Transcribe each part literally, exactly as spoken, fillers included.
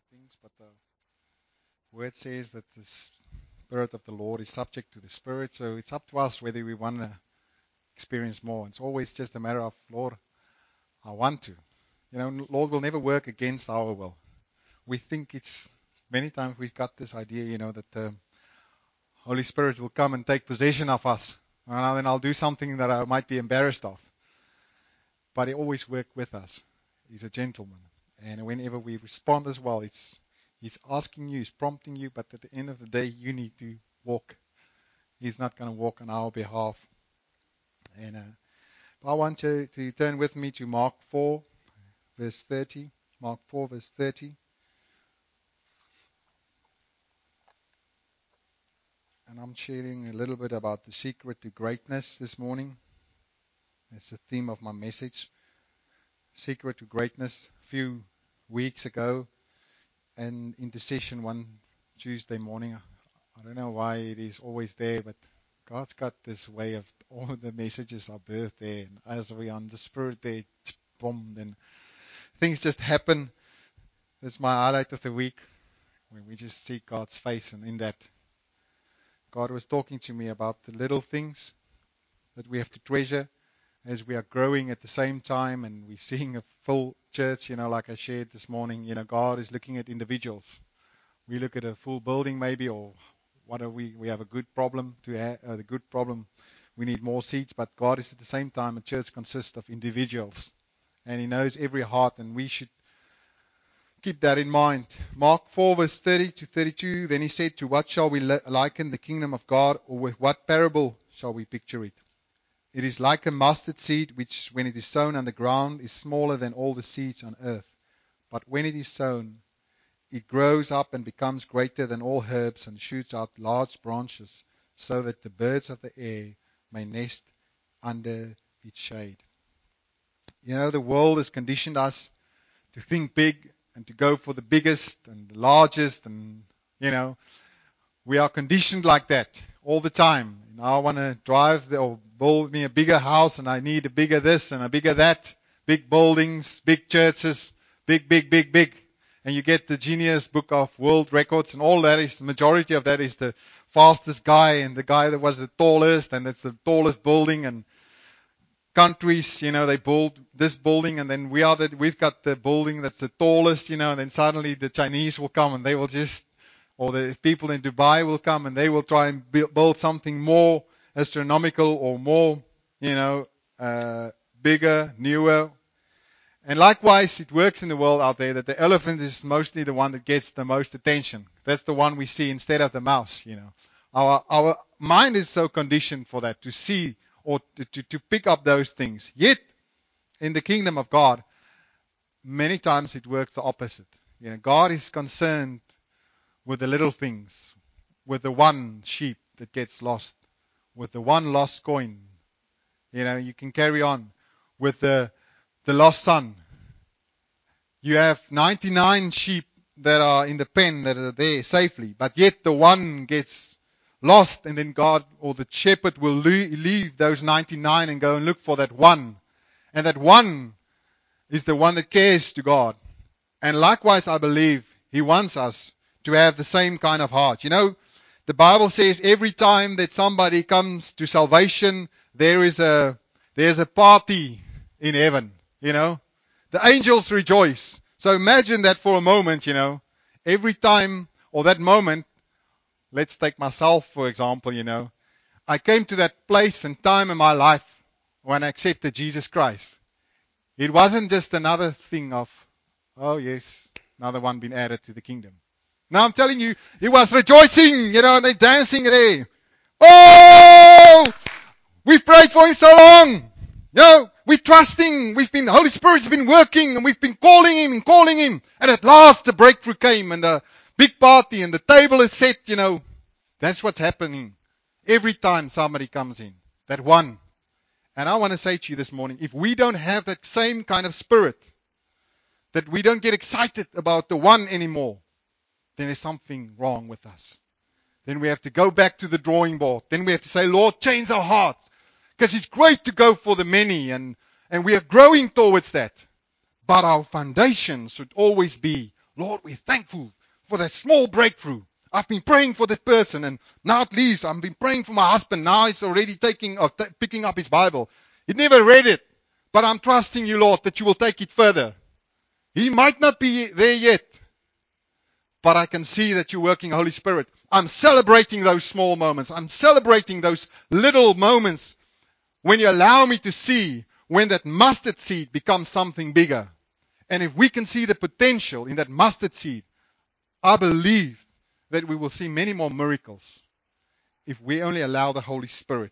things, but the word says that the Spirit of the Lord is subject to the Spirit, so it's up to us whether we want to experience more. It's always just a matter of, Lord, I want to. You know, Lord will never work against our will. We think it's, many times we've got this idea, you know, that the Holy Spirit will come and take possession of us, and then I'll do something that I might be embarrassed of. But He always works with us. He's a gentleman. And whenever we respond as well, it's He's asking you, He's prompting you, but at the end of the day, you need to walk. He's not going to walk on our behalf. And uh, I want you to turn with me to Mark four, verse thirty. Mark four, verse thirty. And I'm sharing a little bit about the secret to greatness this morning. That's the theme of my message. Secret to greatness. A few weeks ago, and intercession one Tuesday morning. I don't know why it is always there, but God's got this way of all the messages are birthed there. And as we are on the Spirit there, boom, then things just happen. That's my highlight of the week, when we just see God's face. And in that, God was talking to me about the little things that we have to treasure as we are growing at the same time, and we're seeing a full church, you know, like I shared this morning. You know, God is looking at individuals. We look at a full building maybe, or what are we? We have a good problem to have, uh, the good problem. We need more seats, but God is at the same time, a church consists of individuals, and He knows every heart, and we should keep that in mind. Mark four, verse thirty to thirty-two. Then He said, "To what shall we liken the kingdom of God, or with what parable shall we picture it? It is like a mustard seed, which when it is sown on the ground is smaller than all the seeds on earth. But when it is sown, it grows up and becomes greater than all herbs and shoots out large branches, so that the birds of the air may nest under its shade." You know, the world has conditioned us to think big and to go for the biggest and the largest, and, you know, we are conditioned like that all the time. You know, I want to drive the, or build me a bigger house, and I need a bigger this and a bigger that. Big buildings, big churches, big, big, big, big. And you get the Guinness Book of World Records, and all that is, the majority of that is the fastest guy and the guy that was the tallest, and it's the tallest building. And countries, you know, they build this building, and then we are the, we've got the building that's the tallest, you know, and then suddenly the Chinese will come and they will just, or the people in Dubai will come and they will try and build something more astronomical or more, you know, uh, bigger, newer. And likewise, it works in the world out there that the elephant is mostly the one that gets the most attention. That's the one we see instead of the mouse, you know. Our our mind is so conditioned for that, to see or to, to, to pick up those things. Yet, in the kingdom of God, many times it works the opposite. You know, God is concerned with the little things, with the one sheep that gets lost, with the one lost coin. You know, you can carry on with the the lost son. You have ninety-nine sheep that are in the pen that are there safely, but yet the one gets lost, and then God or the shepherd will leave those ninety-nine and go and look for that one. And that one is the one that cares to God. And likewise, I believe He wants us to have the same kind of heart. You know, the Bible says every time that somebody comes to salvation, there is a there's a party in heaven, you know. The angels rejoice. So imagine that for a moment, you know. Every time, or that moment, let's take myself, for example, you know. I came to that place and time in my life when I accepted Jesus Christ. It wasn't just another thing of, oh yes, another one been added to the kingdom. Now I'm telling you, it was rejoicing, you know, and they're dancing there. Oh! We've prayed for him so long. You know, we're trusting. We've been, the Holy Spirit's been working, and we've been calling him and calling him. And at last the breakthrough came, and the big party, and the table is set, you know. That's what's happening every time somebody comes in. That one. And I want to say to you this morning, if we don't have that same kind of spirit, that we don't get excited about the one anymore, then there's something wrong with us. Then we have to go back to the drawing board. Then we have to say, Lord, change our hearts. Because it's great to go for the many, and, and we are growing towards that. But our foundation should always be, Lord, we're thankful for that small breakthrough. I've been praying for that person, and now at least I've been praying for my husband. Now he's already taking or t- picking up his Bible. He never read it, but I'm trusting you, Lord, that you will take it further. He might not be there yet, but I can see that you're working, Holy Spirit. I'm celebrating those small moments. I'm celebrating those little moments when you allow me to see when that mustard seed becomes something bigger. And if we can see the potential in that mustard seed, I believe that we will see many more miracles if we only allow the Holy Spirit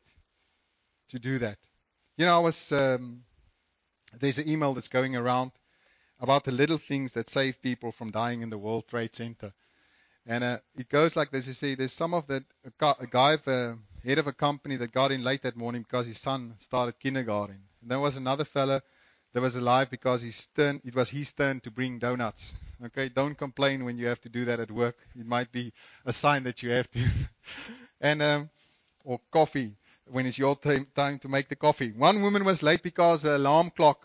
to do that. You know, I was um, there's an email that's going around about the little things that save people from dying in the World Trade Center. And uh, it goes like this. You see, there's some of that, a guy, the head of a company that got in late that morning because his son started kindergarten. And there was another fella that was alive because his turn, it was his turn to bring donuts. Okay, don't complain when you have to do that at work. It might be a sign that you have to. and um, Or coffee, when it's your time, time to make the coffee. One woman was late because the alarm clock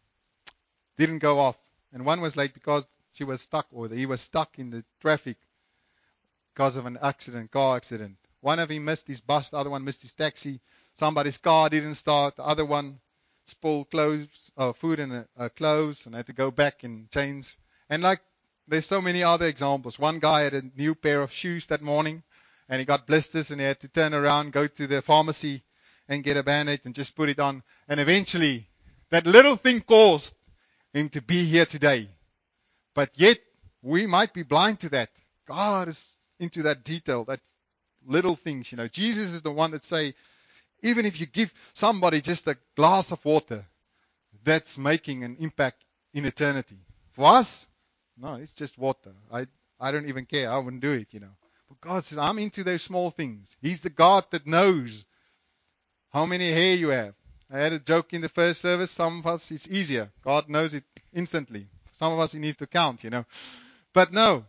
didn't go off. And one was late because she was stuck, or he was stuck in the traffic because of an accident, car accident. One of him missed his bus, the other one missed his taxi. Somebody's car didn't start. The other one spilled clothes, uh, food in uh, uh, clothes and had to go back and change. And like, there's so many other examples. One guy had a new pair of shoes that morning, and he got blisters, and he had to turn around, go to the pharmacy, and get a Band-Aid and just put it on. And eventually, that little thing caused him to be here today. But yet, we might be blind to that. God is into that detail, that little things. You know, Jesus is the one that say, even if you give somebody just a glass of water, that's making an impact in eternity. For us, no, it's just water. I I don't even care. I wouldn't do it, you know. But God says, I'm into those small things. He's the God that knows how many hair you have. I had a joke in the first service. Some of us, it's easier. God knows it instantly. Some of us, he needs to count, you know. But no,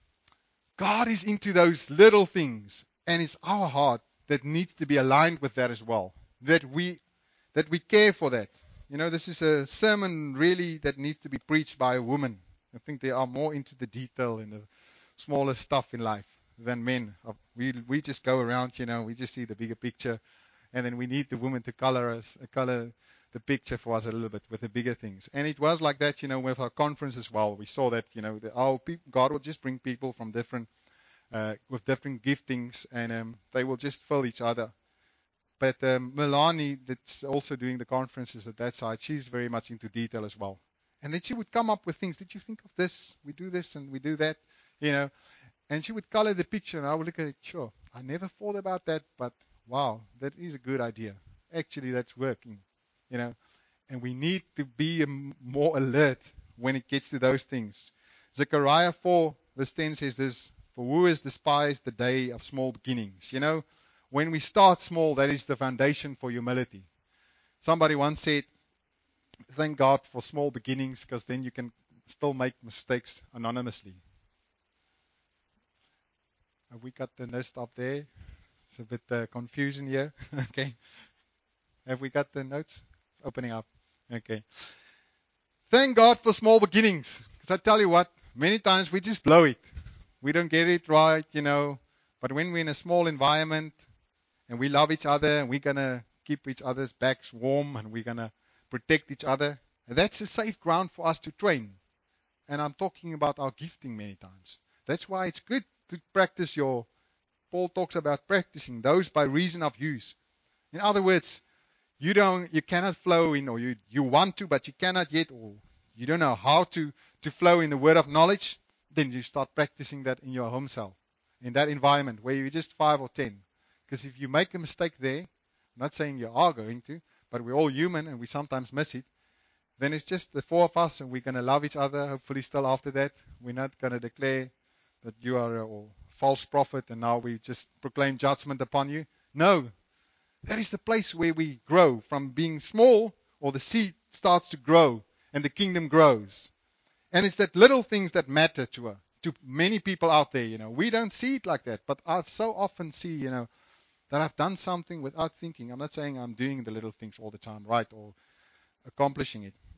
God is into those little things, and it's our heart that needs to be aligned with that as well. That we that we care for that. You know, this is a sermon really that needs to be preached by a woman. I think they are more into the detail and the smaller stuff in life than men. We we just go around, you know, we just see the bigger picture, and then we need the woman to color us, uh, color the picture for us a little bit with the bigger things. And it was like that, you know, with our conference as well. We saw that, you know, the, our people, God will just bring people from different, uh, with different giftings, and um, they will just fill each other. But um, Milani, that's also doing the conferences at that side, she's very much into detail as well. And then she would come up with things. Did you think of this? We do this and we do that, you know. And she would color the picture, and I would look at it, sure, I never thought about that, but wow, that is a good idea. Actually, that's working, you know. And we need to be more alert when it gets to those things. Zechariah four, verse ten says this, for who has despised the day of small beginnings? You know, when we start small, that is the foundation for humility. Somebody once said, thank God for small beginnings, because then you can still make mistakes anonymously. Have we got the list up there? It's a bit uh, confusion here. Okay. Have we got the notes? Opening up. Okay. Thank God for small beginnings. Because I tell you what, many times we just blow it. We don't get it right, you know. But when we're in a small environment and we love each other and we're going to keep each other's backs warm and we're going to protect each other, that's a safe ground for us to train. And I'm talking about our gifting many times. That's why it's good to practice your, Paul talks about practicing those by reason of use. In other words, you don't, you cannot flow in, or you, you want to, but you cannot yet, or you don't know how to, to flow in the word of knowledge, then you start practicing that in your home cell, in that environment where you're just five or ten. Because if you make a mistake there, I'm not saying you are going to, but we're all human and we sometimes miss it, then it's just the four of us and we're going to love each other, hopefully still after that. We're not going to declare that you are a false prophet and now we just proclaim judgment upon you. No. That is the place where we grow from being small, or the seed starts to grow and the kingdom grows. And it's that little things that matter to her, to many people out there, you know. We don't see it like that, but I so often see, you know, that I've done something without thinking. I'm not saying I'm doing the little things all the time, right, or accomplishing it.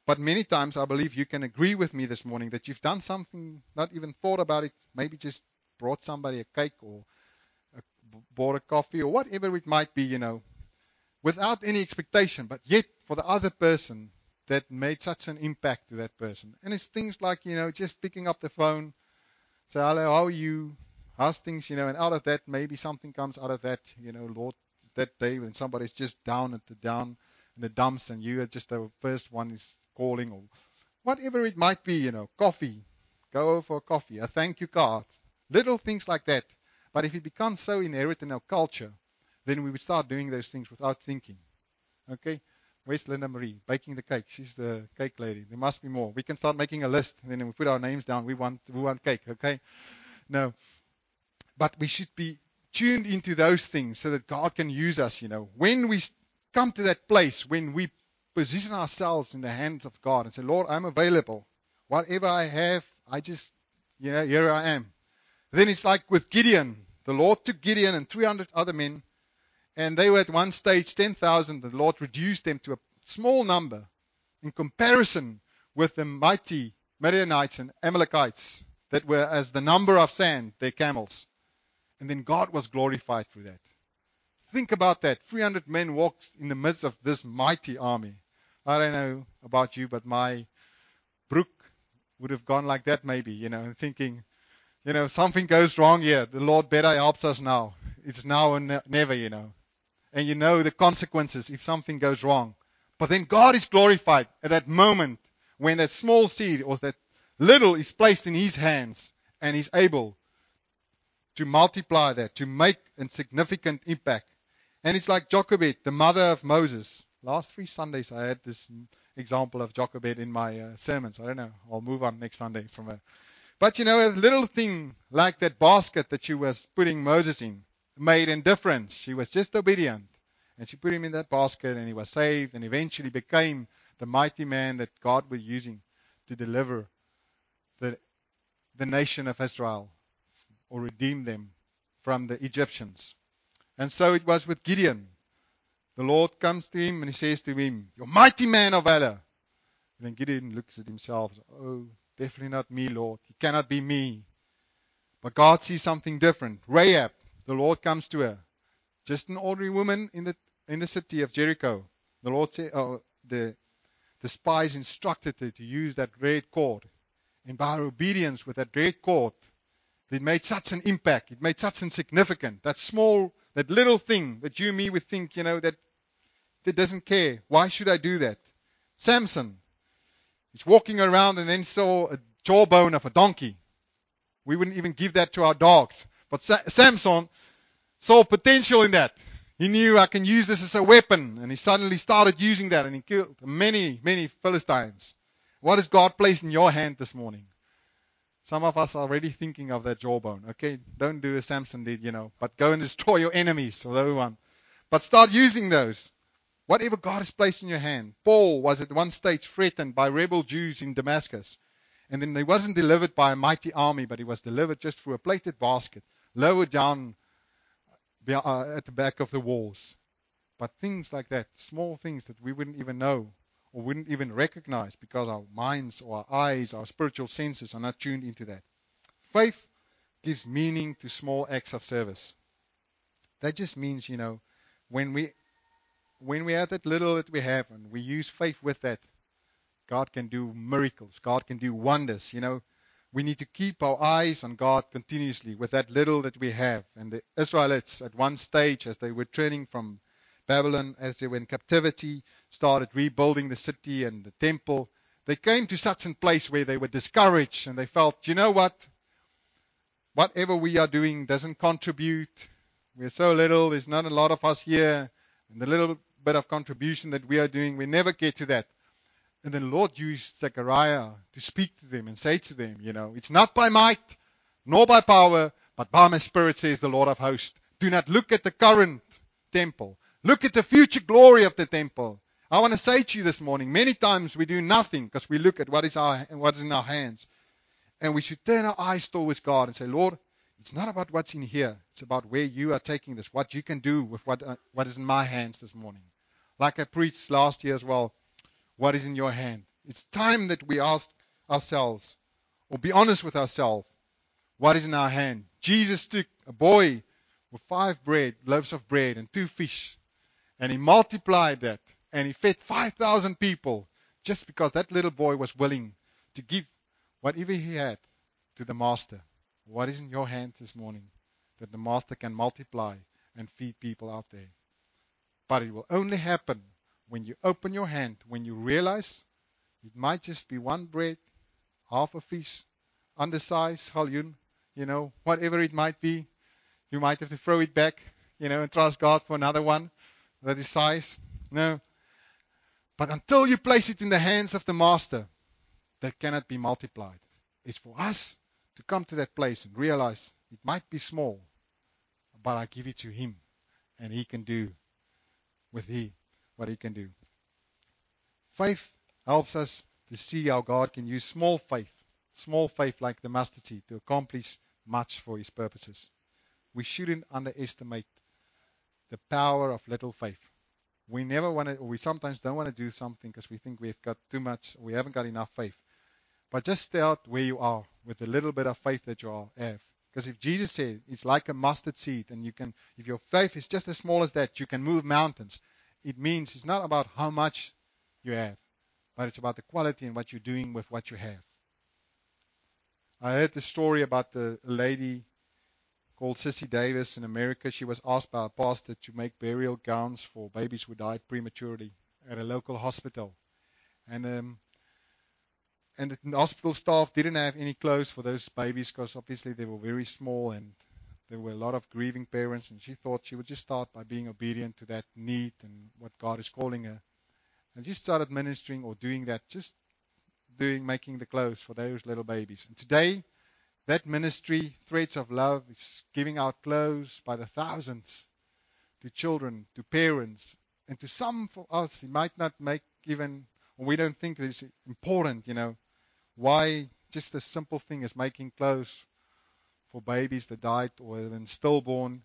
But many times I believe you can agree with me this morning that you've done something, not even thought about it, maybe just brought somebody a cake or a, bought a coffee or whatever it might be, you know, without any expectation, but yet for the other person that made such an impact to that person. And it's things like, you know, just picking up the phone, say, hello, how are you? How's things, you know, and out of that, maybe something comes out of that, you know, Lord, that day when somebody's just down at the down in the dumps and you are just the first one is calling or whatever it might be, you know, coffee, go over for a coffee, a thank you card, little things like that. But if it becomes so inherent in our culture, then we would start doing those things without thinking. Okay? Where's Linda Marie? Baking the cake. She's the cake lady. There must be more. We can start making a list, and then we put our names down. We want, we want cake, okay? No. But we should be tuned into those things so that God can use us, you know. When we come to that place, when we position ourselves in the hands of God and say, Lord, I'm available. Whatever I have, I just, you know, here I am. Then it's like with Gideon. The Lord took Gideon and three hundred other men, and they were at one stage ten thousand. The Lord reduced them to a small number in comparison with the mighty Midianites and Amalekites that were as the number of sand, their camels. And then God was glorified through that. Think about that. three hundred men walked in the midst of this mighty army. I don't know about you, but my brook would have gone like that maybe, you know, and thinking, you know, something goes wrong here. The Lord better helps us now. It's now or ne- never, you know. And you know the consequences if something goes wrong. But then God is glorified at that moment when that small seed or that little is placed in His hands and He's able to multiply that, to make a significant impact. And it's like Jochebed, the mother of Moses. Last three Sundays I had this example of Jochebed in my uh, sermons. I don't know. I'll move on next Sunday somewhere. But you know, a little thing like that basket that she was putting Moses in made a difference. She was just obedient. And she put him in that basket and he was saved and eventually became the mighty man that God was using to deliver the, the nation of Israel or redeem them from the Egyptians. And so it was with Gideon. The Lord comes to him and He says to him, "You're mighty man of valor." And then Gideon looks at himself. Oh, definitely not me, Lord. It cannot be me. But God sees something different. Rahab, the Lord comes to her. Just an ordinary woman in the in the city of Jericho. The Lord said, oh, the, the spies instructed her to use that red cord. And by her obedience with that red cord, it made such an impact. It made such a significant. That small, that little thing that you and me would think, you know, that, that doesn't care. Why should I do that? Samson. He's walking around and then saw a jawbone of a donkey. We wouldn't even give that to our dogs. But Sa- Samson saw potential in that. He knew, I can use this as a weapon. And he suddenly started using that and he killed many, many Philistines. What has God placed in your hand this morning? Some of us are already thinking of that jawbone. Okay, don't do as Samson did, you know, but go and destroy your enemies or the other one. But start using those. Whatever God has placed in your hand. Paul was at one stage threatened by rebel Jews in Damascus. And then he wasn't delivered by a mighty army, but he was delivered just through a plated basket, lowered down at the back of the walls. But things like that, small things that we wouldn't even know or wouldn't even recognize because our minds or our eyes, our spiritual senses are not tuned into that. Faith gives meaning to small acts of service. That just means, you know, when we when we have that little that we have and we use faith with that, God can do miracles. God can do wonders. You know, we need to keep our eyes on God continuously with that little that we have. And the Israelites at one stage, as they were turning from Babylon, as they were in captivity, started rebuilding the city and the temple. They came to such a place where they were discouraged and they felt, you know what? Whatever we are doing doesn't contribute. We're so little. There's not a lot of us here. And the little bit of contribution that we are doing, we never get to that. And then the Lord used Zechariah to speak to them and say to them, you know, it's not by might, nor by power, but by my Spirit, says the Lord of hosts. Do not look at the current temple. Look at the future glory of the temple. I want to say to you this morning, many times we do nothing because we look at what is our what is in our hands. And we should turn our eyes towards God and say, Lord, it's not about what's in here. It's about where you are taking this, what you can do with what uh, what is in my hands this morning. Like I preached last year as well, what is in your hand? It's time that we ask ourselves, or be honest with ourselves, what is in our hand? Jesus took a boy with five bread, loaves of bread and two fish, and he multiplied that, and he fed five thousand people, just because that little boy was willing to give whatever he had to the master. What is in your hands this morning that the master can multiply and feed people out there? But it will only happen when you open your hand, when you realize it might just be one bread, half a fish, undersized, halyun, you know, whatever it might be. You might have to throw it back, you know, and trust God for another one that is size. No. But until you place it in the hands of the master, that cannot be multiplied. It's for us to come to that place and realize it might be small, but I give it to him, and he can do with he what he can do. Faith helps us to see how God can use small faith, small faith like the mustard seed, to accomplish much for his purposes. We shouldn't underestimate the power of little faith. We never want to, or we sometimes don't want to do something because we think we've got too much, we haven't got enough faith. But just start where you are with the little bit of faith that you are, have. Because if Jesus said it's like a mustard seed, and you can, if your faith is just as small as that, you can move mountains. It means it's not about how much you have, but it's about the quality and what you're doing with what you have. I heard the story about the lady called Sissy Davis in America. She was asked by a pastor to make burial gowns for babies who died prematurely at a local hospital. And um, and the hospital staff didn't have any clothes for those babies because obviously they were very small and there were a lot of grieving parents. And she thought she would just start by being obedient to that need and what God is calling her. And she started ministering or doing that, just doing, making the clothes for those little babies. And today, that ministry, Threads of Love, is giving out clothes by the thousands to children, to parents, and to some for us, it might not make even, or we don't think it's important, you know, why just a simple thing as making clothes for babies that died or have been stillborn.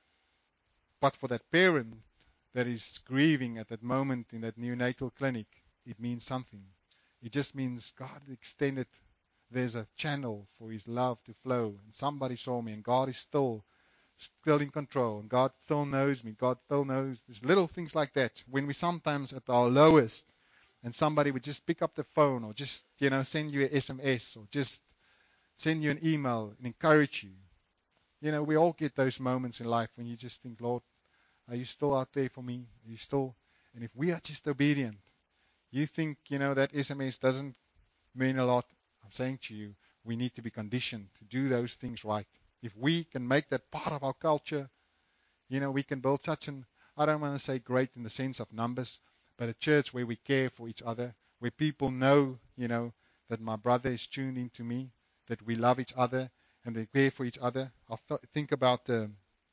But for that parent that is grieving at that moment in that neonatal clinic, it means something. It just means God extended. There's a channel for his love to flow. And somebody saw me, and God is still, still in control. And God still knows me. God still knows. There's little things like that. When we sometimes at our lowest, and somebody would just pick up the phone or just, you know, send you an S M S or just send you an email and encourage you. You know, we all get those moments in life when you just think, Lord, are you still out there for me? Are you still? And if we are just obedient, you think, you know, that S M S doesn't mean a lot. I'm saying to you, we need to be conditioned to do those things right. If we can make that part of our culture, you know, we can build such an, I don't want to say great in the sense of numbers, but a church where we care for each other, where people know, you know, that my brother is tuned into me, that we love each other, and they care for each other. I th- think about uh,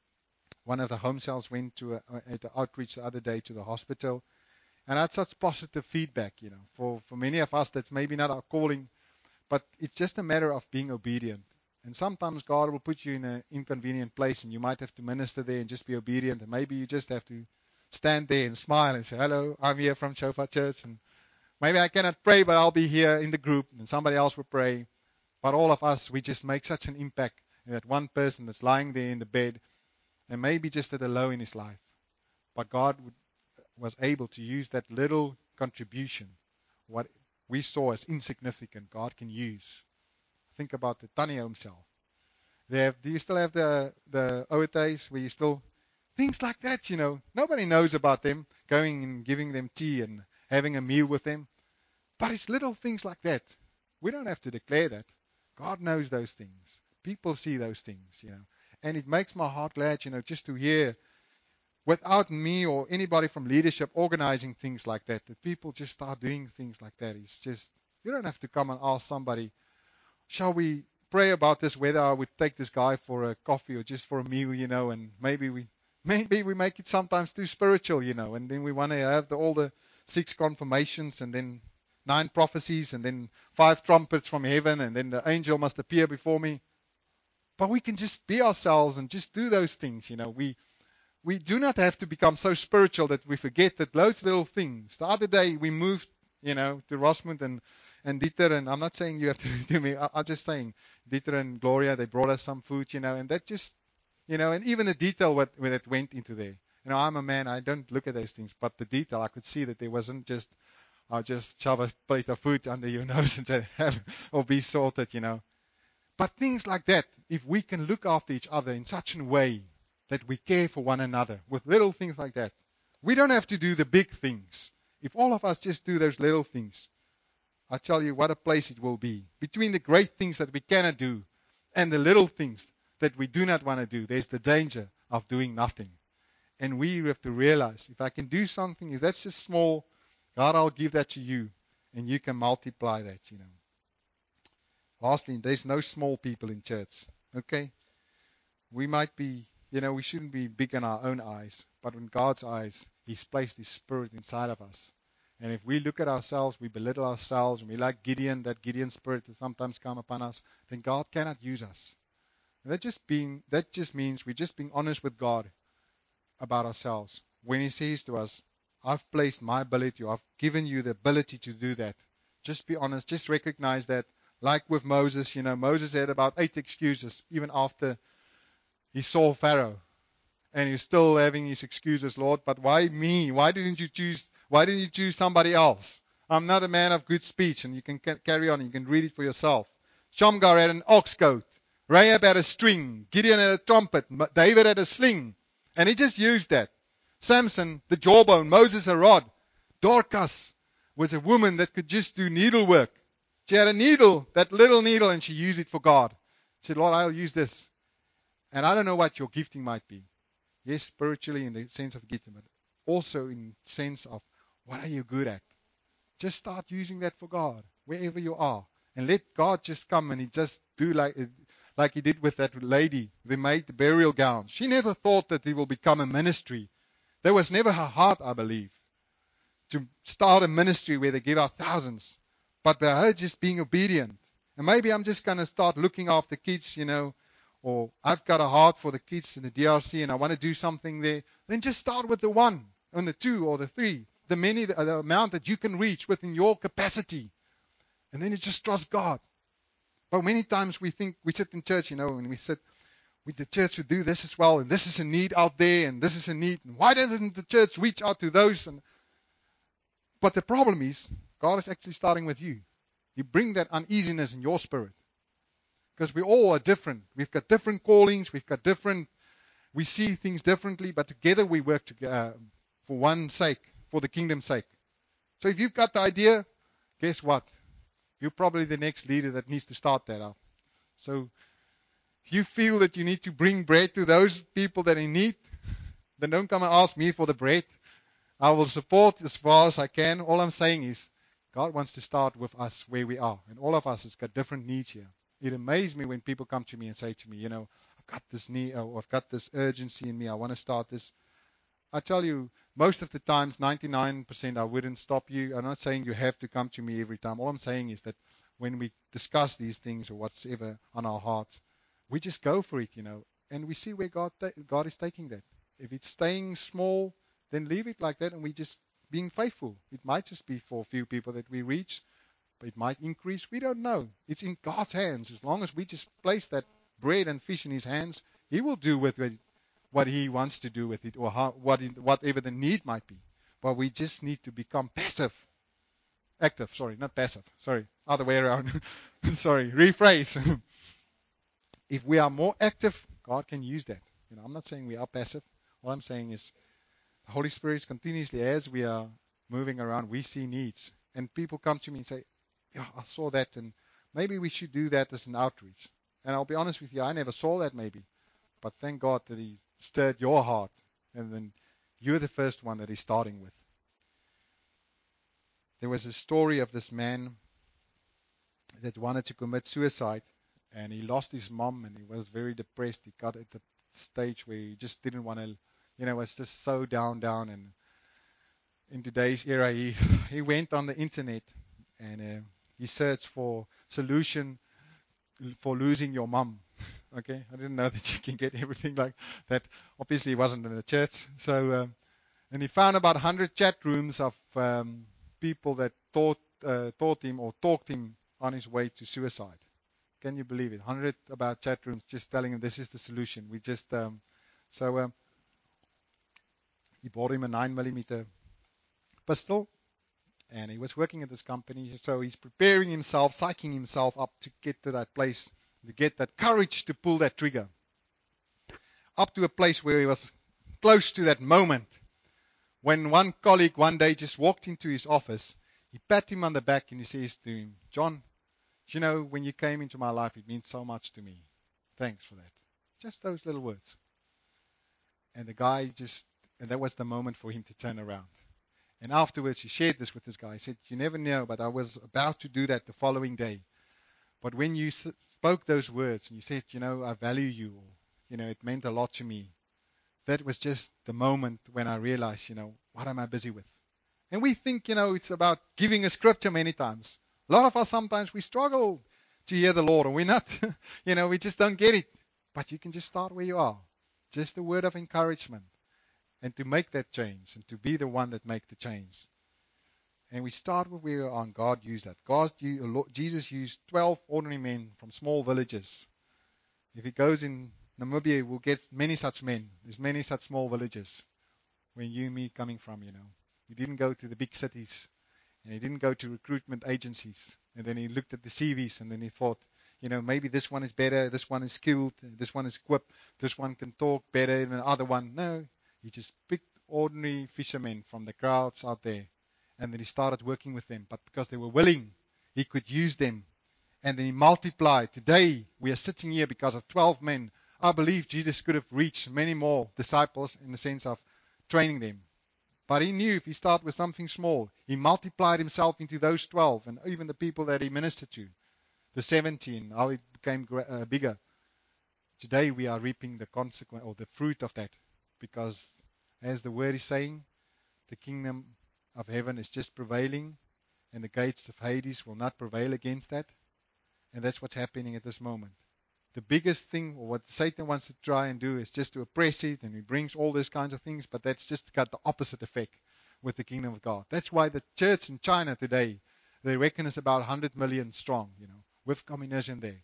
one of the home cells went to a, at the outreach the other day to the hospital, and I had such positive feedback, you know, for, for many of us that's maybe not our calling, but it's just a matter of being obedient. And sometimes God will put you in an inconvenient place, and you might have to minister there and just be obedient, and maybe you just have to stand there and smile and say, hello, I'm here from Shofar Church, and maybe I cannot pray, but I'll be here in the group, and somebody else will pray. But all of us, we just make such an impact in that one person that's lying there in the bed, and maybe just at a low in his life. But God would, was able to use that little contribution, what we saw as insignificant, God can use. Think about the Tanya himself. They have, do you still have the, the O T As where you still, things like that, you know. Nobody knows about them, going and giving them tea and having a meal with them. But it's little things like that. We don't have to declare that. God knows those things. People see those things, you know. And it makes my heart glad, you know, just to hear, without me or anybody from leadership organizing things like that, that people just start doing things like that. It's just, you don't have to come and ask somebody, shall we pray about this, whether I would take this guy for a coffee or just for a meal, you know, and maybe we maybe we make it sometimes too spiritual, you know, and then we want to have the, all the six confirmations and then nine prophecies and then five trumpets from heaven and then the angel must appear before me. But we can just be ourselves and just do those things, you know. We we do not have to become so spiritual that we forget that those little things. The other day we moved you know, to Rosmund and, and Dieter. And I'm not saying you have to do me. I, I'm just saying Dieter and Gloria, they brought us some food, you know, and that just, you know, and even the detail what, when it went into there. You know, I'm a man, I don't look at those things, but the detail, I could see that there wasn't just, I'll just shove a plate of food under your nose and say, have, or be salted, you know. But things like that, if we can look after each other in such a way that we care for one another with little things like that, we don't have to do the big things. If all of us just do those little things, I tell you what a place it will be. Between the great things that we cannot do and the little things that we do not want to do, there's the danger of doing nothing. And we have to realize, if I can do something, if that's just small, God, I'll give that to you, and you can multiply that, you know. Lastly, there's no small people in church, okay? We might be, you know, we shouldn't be big in our own eyes, but in God's eyes, He's placed His Spirit inside of us. And if we look at ourselves, we belittle ourselves, and we like Gideon, that Gideon spirit that sometimes come upon us, then God cannot use us. And that just being, that just means we're just being honest with God about ourselves. When He says to us, I've placed my ability, I've given you the ability to do that. Just be honest, just recognize that. Like with Moses, you know, Moses had about eight excuses, even after he saw Pharaoh. And he's still having his excuses, Lord, but why me? Why didn't you choose, why didn't you choose somebody else? I'm not a man of good speech, and you can ca- carry on, you can read it for yourself. Shamgar had an ox goad. Rahab had a string. Gideon had a trumpet. David had a sling. And he just used that. Samson, the jawbone. Moses, a rod. Dorcas was a woman that could just do needlework. She had a needle, that little needle, and she used it for God. She said, Lord, I'll use this. And I don't know what your gifting might be. Yes, spiritually in the sense of gifting, but also in the sense of what are you good at? Just start using that for God, wherever you are. And let God just come and He just do like, like He did with that lady. They made the burial gown. She never thought that it will become a ministry. That was never her heart, I believe, to start a ministry where they give out thousands. But by her just being obedient. And maybe I'm just going to start looking after kids, you know, or I've got a heart for the kids in the D R C and I want to do something there. Then just start with the one, and the two, or the three. The many, the, the amount that you can reach within your capacity. And then you just trust God. But many times we think, we sit in church, you know, and we sit, we, the church would do this as well, and this is a need out there, and this is a need. And why doesn't the church reach out to those? And But the problem is, God is actually starting with you. You bring that uneasiness in your spirit. Because we all are different. We've got different callings. We've got different, we see things differently, but together we work together uh, for one sake, for the kingdom's sake. So if you've got the idea, guess what? You're probably the next leader that needs to start that up. So if you feel that you need to bring bread to those people that are in need, then don't come and ask me for the bread. I will support as far as I can. All I'm saying is God wants to start with us where we are. And all of us has got different needs here. It amazes me when people come to me and say to me, you know, I've got this need, or I've got this urgency in me. I want to start this. I tell you, most of the times, ninety-nine percent, I wouldn't stop you. I'm not saying you have to come to me every time. All I'm saying is that when we discuss these things or whatsoever on our hearts, we just go for it, you know, and we see where God ta- God is taking that. If it's staying small, then leave it like that, and we just being faithful. It might just be for a few people that we reach, but it might increase. We don't know. It's in God's hands. As long as we just place that bread and fish in His hands, He will do with it what He wants to do with it, or how, what it, whatever the need might be. But we just need to become passive. Active, sorry, not passive. Sorry, other way around. Sorry, rephrase. If we are more active, God can use that. You know, I'm not saying we are passive. What I'm saying is the Holy Spirit continuously, as we are moving around, we see needs. And people come to me and say, yeah, I saw that, and maybe we should do that as an outreach. And I'll be honest with you, I never saw that maybe. But thank God that He stirred your heart, and then you're the first one that He's starting with. There was a story of this man that wanted to commit suicide, and he lost his mom, and he was very depressed. He got at the stage where he just didn't want to, you know, was just so down, down. And in today's era, he, he went on the internet, and uh, he searched for solution for losing your mom. Okay, I didn't know that you can get everything like that. Obviously, he wasn't in the church. So, um, and he found about one hundred chat rooms of um, people that taught, uh, taught him or talked him on his way to suicide. Can you believe it? one hundred about chat rooms just telling him this is the solution. We just, um, so um, he bought him a nine millimeter pistol, and he was working at this company. So he's preparing himself, psyching himself up to get to that place, to get that courage to pull that trigger. Up to a place where he was close to that moment when one colleague one day just walked into his office. He pat him on the back and he says to him, John, you know, when you came into my life, it means so much to me. Thanks for that. Just those little words. And the guy just, and that was the moment for him to turn around. And afterwards, he shared this with this guy. He said, you never know, but I was about to do that the following day. But when you spoke those words and you said, you know, I value you, or, you know, it meant a lot to me. That was just the moment when I realized, you know, what am I busy with? And we think, you know, it's about giving a scripture many times. A lot of us, sometimes we struggle to hear the Lord, and we're not, you know, we just don't get it. But you can just start where you are. Just a word of encouragement. And to make that change, and to be the one that make the change. And we start with where we are, and God used that. God, Jesus used twelve ordinary men from small villages. If he goes in Namibia, we'll get many such men. There's many such small villages where you and me coming from, you know. He didn't go to the big cities, and he didn't go to recruitment agencies. And then he looked at the C Vs, and then he thought, you know, maybe this one is better, this one is skilled, this one is equipped, this one can talk better than the other one. No, he just picked ordinary fishermen from the crowds out there, and then he started working with them. But because they were willing, he could use them. And then he multiplied. Today, we are sitting here because of twelve men. I believe Jesus could have reached many more disciples in the sense of training them. But he knew if he started with something small, he multiplied himself into those twelve, and even the people that he ministered to, the seventeen, how it became uh, bigger. Today we are reaping the consequence or the fruit of that, because as the word is saying, the kingdom of heaven is just prevailing, and the gates of Hades will not prevail against that. And that's what's happening at this moment. The biggest thing, or what Satan wants to try and do, is just to oppress it, and he brings all those kinds of things, but that's just got the opposite effect with the kingdom of God. That's why the church in China today, they reckon it's about one hundred million strong, you know, with communism there.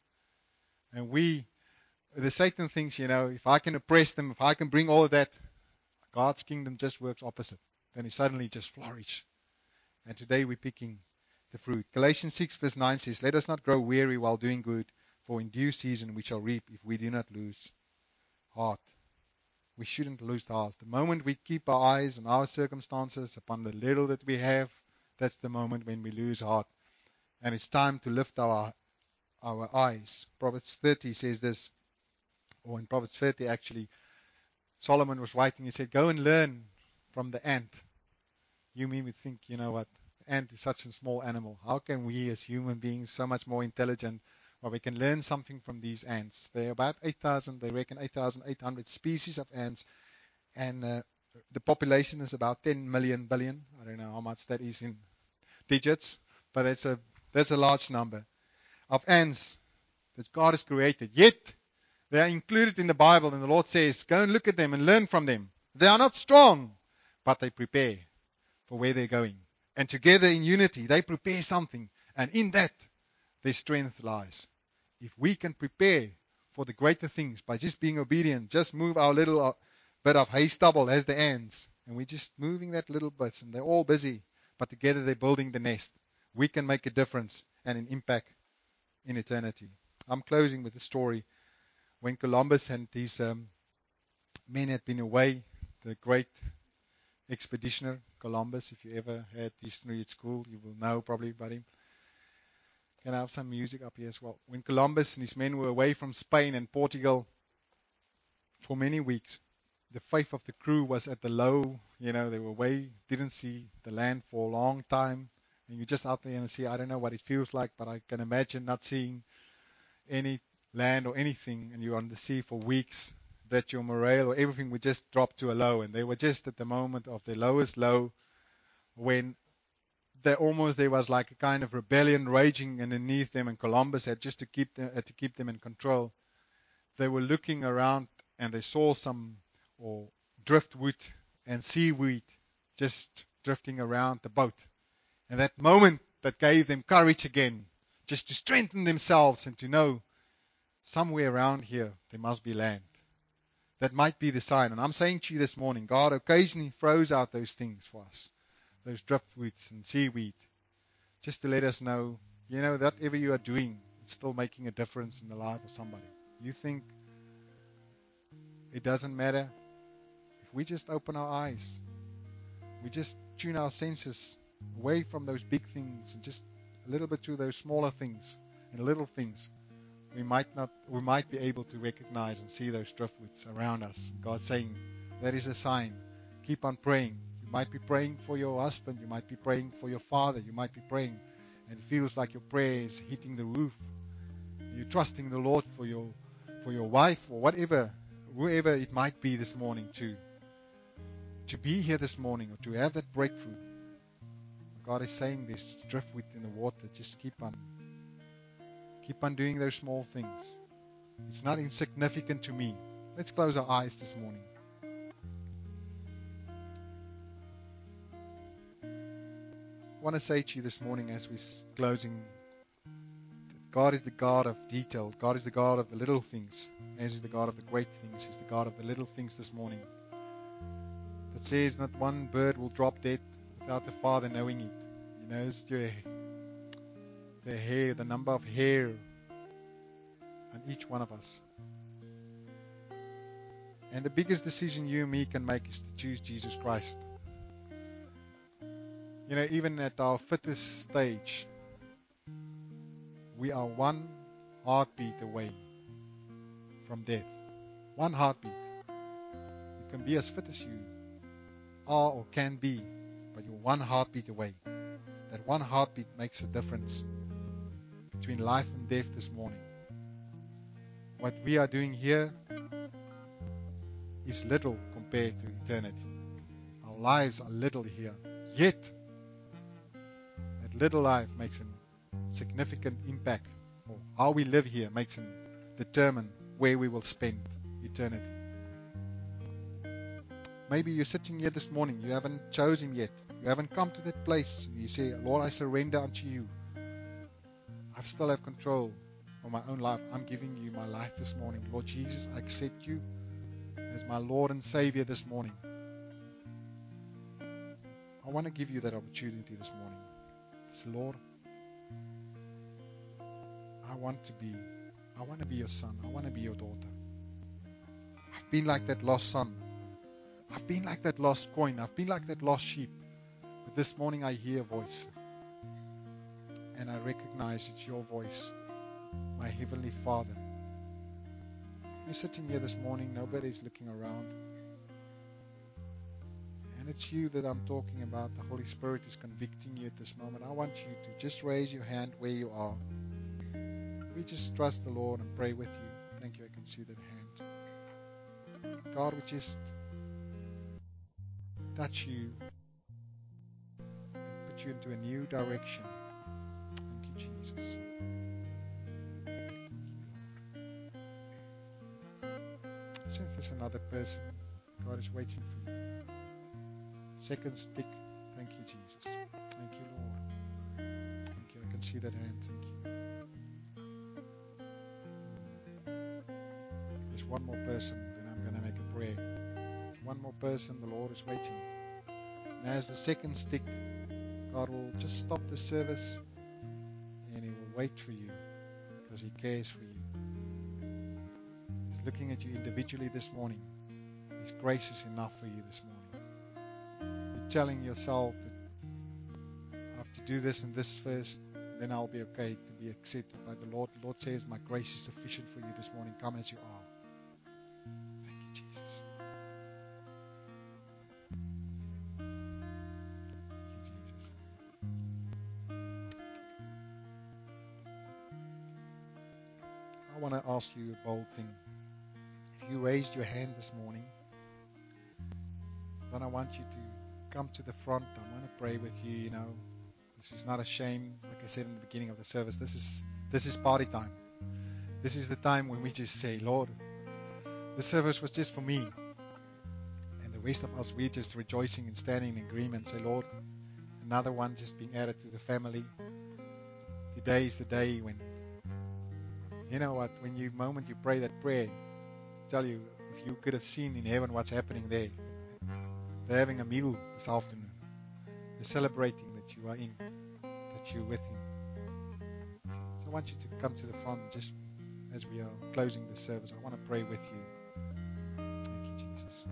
And we, the Satan thinks, you know, if I can oppress them, if I can bring all of that, God's kingdom just works opposite. Then he suddenly just flourish. And today we're picking the fruit. Galatians six verse nine says, let us not grow weary while doing good, for in due season we shall reap if we do not lose heart. We shouldn't lose heart. The moment we keep our eyes on our circumstances, upon the little that we have, that's the moment when we lose heart. And it's time to lift our our eyes. Proverbs thirty says this, or in Proverbs thirty actually, Solomon was writing, he said, go and learn from the ant. You mean we think, you know what, ant is such a small animal. How can we as human beings, so much more intelligent, well, we can learn something from these ants? There are about eight thousand, they reckon eight thousand eight hundred species of ants, and uh, the population is about ten million billion. I don't know how much that is in digits, but that's a that's a large number of ants that God has created. Yet they are included in the Bible, and the Lord says, go and look at them and learn from them. They are not strong, but they prepare for where they're going. And together in unity, they prepare something. And in that, their strength lies. If we can prepare for the greater things by just being obedient, just move our little uh, bit of hay stubble as the ants, and we're just moving that little bit, and they're all busy, but together they're building the nest. We can make a difference and an impact in eternity. I'm closing with a story. When Columbus and these um, men had been away, the great expeditioner Columbus, if you ever had history at school, you will know probably about him. Can I have some music up here as well? When Columbus and his men were away from Spain and Portugal for many weeks, the faith of the crew was at the low. You know, they were away, didn't see the land for a long time. And you're just out there and see, I don't know what it feels like, but I can imagine not seeing any land or anything, and you're on the sea for weeks, that your morale or everything would just drop to a low. And they were just at the moment of their lowest low, when they almost there was like a kind of rebellion raging underneath them, and Columbus had just to keep them, had to keep them in control. They were looking around, and they saw some or driftwood and seaweed just drifting around the boat. And that moment that gave them courage again, just to strengthen themselves and to know somewhere around here there must be land. That might be the sign. And I'm saying to you this morning, God occasionally throws out those things for us, those driftwoods and seaweed, just to let us know, you know, that whatever you are doing, it's still making a difference in the life of somebody. You think it doesn't matter? If we just open our eyes, we just tune our senses away from those big things and just a little bit to those smaller things and little things, we might not, we might be able to recognize and see those driftwoods around us. God saying, that is a sign. Keep on praying. You might be praying for your husband. You might be praying for your father. You might be praying and it feels like your prayer is hitting the roof. You're trusting the Lord for your for your wife or whatever, whoever it might be this morning to to be here this morning or to have that breakthrough. God is saying this, driftwood in the water. Just keep on keep on doing those small things. It's not insignificant to me. Let's close our eyes this morning. I want to say to you this morning as we're closing, that God is the God of detail. God is the God of the little things, as is the God of the great things. He's the God of the little things this morning. That says not one bird will drop dead without the Father knowing it. He knows your, the hair, the number of hair on each one of us. And the biggest decision you and me can make is to choose Jesus Christ. You know, even at our fittest stage, we are one heartbeat away from death. One heartbeat. You can be as fit as you are or can be, but you're one heartbeat away. That one heartbeat makes a difference between life and death this morning. What we are doing here is little compared to eternity. Our lives are little here. Yet, that little life makes a significant impact. Or how we live here makes it determine where we will spend eternity. Maybe you're sitting here this morning, you haven't chosen yet. You haven't come to that place. And you say, Lord, I surrender unto you. I still have control of my own life. I'm giving you my life this morning. Lord Jesus, I accept you as my Lord and Savior this morning. I want to give you that opportunity this morning. Say, Lord, I want to be, I want to be your son. I want to be your daughter. I've been like that lost son. I've been like that lost coin. I've been like that lost sheep. But this morning I hear a voice. And I recognize it's your voice, my Heavenly Father. You're sitting here this morning, nobody's looking around. And it's you that I'm talking about. The Holy Spirit is convicting you at this moment. I want you to just raise your hand where you are. We just trust the Lord and pray with you. Thank you, I can see that hand. God, we just touch you and put you into a new direction. Thank you, Jesus. Since there's another person, God is waiting for you. Second stick. Thank you, Jesus. Thank you, Lord. Thank you. I can see that hand. Thank you. There's one more person, then I'm going to make a prayer. One more person, the Lord is waiting. And as the second stick, God will just stop the service and He will wait for you because He cares for you. He's looking at you individually this morning. His grace is enough for you this morning. You're telling yourself that I have to do this and this first, then I'll be okay to be accepted by the Lord. The Lord says, my grace is sufficient for you this morning. Come as you are. Thank you, Jesus. Thank you, Jesus. I want to ask you a bold thing. If you raised your hand this morning, then I want you to come to the front. I want to pray with you. You know, this is not a shame. Like I said in the beginning of the service, this is this is party time. This is the time when we just say, Lord, the service was just for me. And the rest of us, we're just rejoicing and standing in agreement. Say, Lord, another one just being added to the family. Today is the day when, you know what, when you moment you pray that prayer, I tell you, if you could have seen in heaven what's happening there. They're having a meal this afternoon. They're celebrating that you are in, that you're with Him. So I want you to come to the front just as we are closing the service. I want to pray with you. Thank you, Jesus.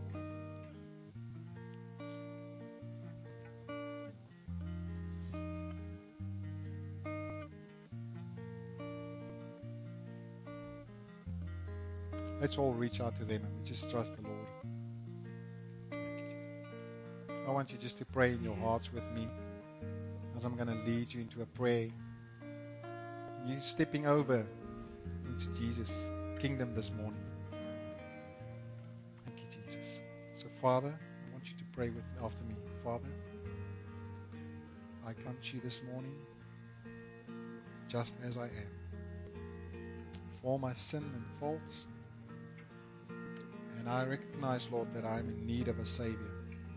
Let's all reach out to them and we just trust the Lord. Thank you, Jesus. I want you just to pray in your hearts with me as I'm going to lead you into a prayer. You're stepping over into Jesus' kingdom this morning. Thank you, Jesus. So, Father, I want you to pray with after me. Father, I come to you this morning just as I am, for all my sin and faults. And I recognize, Lord, that I'm in need of a Savior.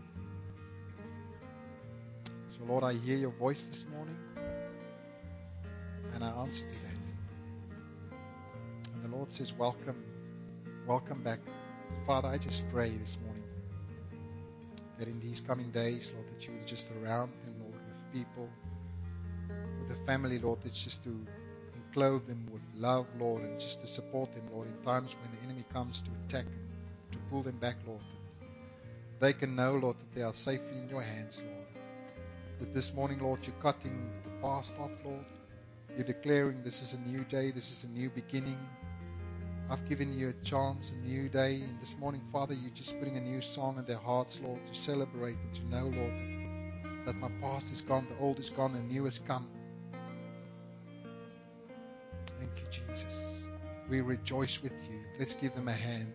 So, Lord, I hear your voice this morning, and I answer to that. And the Lord says, welcome, welcome back. Father, I just pray this morning that in these coming days, Lord, that you would just surround them, Lord, with people, with a family, Lord, that's just to enclose them with love, Lord, and just to support them, Lord, in times when the enemy comes to attack and to pull them back, Lord, that they can know, Lord, that they are safely in your hands, Lord. That this morning, Lord, you're cutting the past off, Lord. You're declaring this is a new day, this is a new beginning. I've given you a chance, a new day. And this morning, Father, you're just putting a new song in their hearts, Lord, to celebrate and to know, Lord, that my past is gone, the old is gone, and new has come. Thank you, Jesus. We rejoice with you. Let's give them a hand.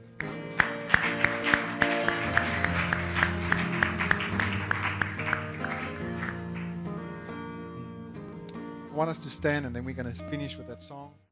I want us to stand, and then we're going to finish with that song.